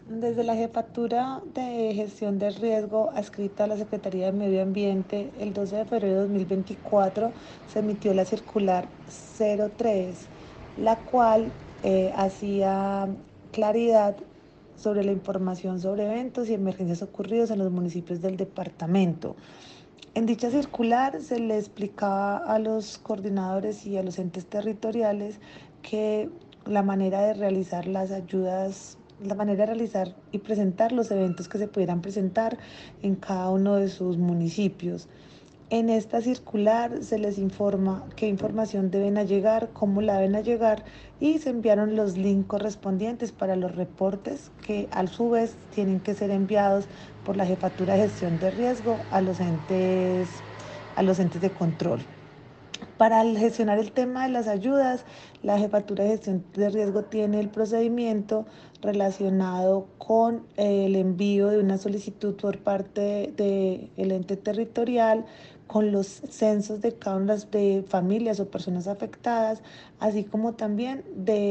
Desde la Jefatura de Gestión del Riesgo, adscrita a la Secretaría de Medio Ambiente, el 12 de febrero de 2024 se emitió la circular 03, la cual hacía claridad sobre la información sobre eventos y emergencias ocurridos en los municipios del departamento. En dicha circular se le explicaba a los coordinadores y a los entes territoriales que la manera de realizar las ayudas, la manera de realizar y presentar los eventos que se pudieran presentar en cada uno de sus municipios. En esta circular se les informa qué información deben allegar, cómo la deben allegar y se enviaron los links correspondientes para los reportes que a su vez tienen que ser enviados por la Jefatura de Gestión de Riesgo a los entes de control. Para gestionar el tema de las ayudas, la Jefatura de Gestión de Riesgo tiene el procedimiento relacionado con el envío de una solicitud por parte del ente territorial con los censos de cada una de familias o personas afectadas, así como también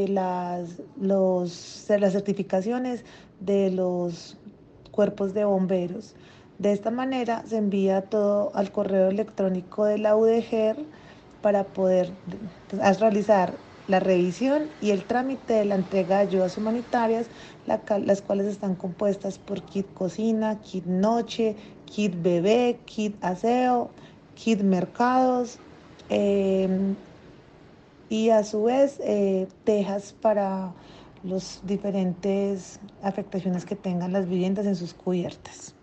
de las certificaciones de los cuerpos de bomberos. De esta manera se envía todo al correo electrónico de la UDGER para poder realizar la revisión y el trámite de la entrega de ayudas humanitarias, las cuales están compuestas por kit cocina, kit noche, kit bebé, kit aseo, kit mercados eh, y a su vez tejas para los diferentes afectaciones que tengan las viviendas en sus cubiertas.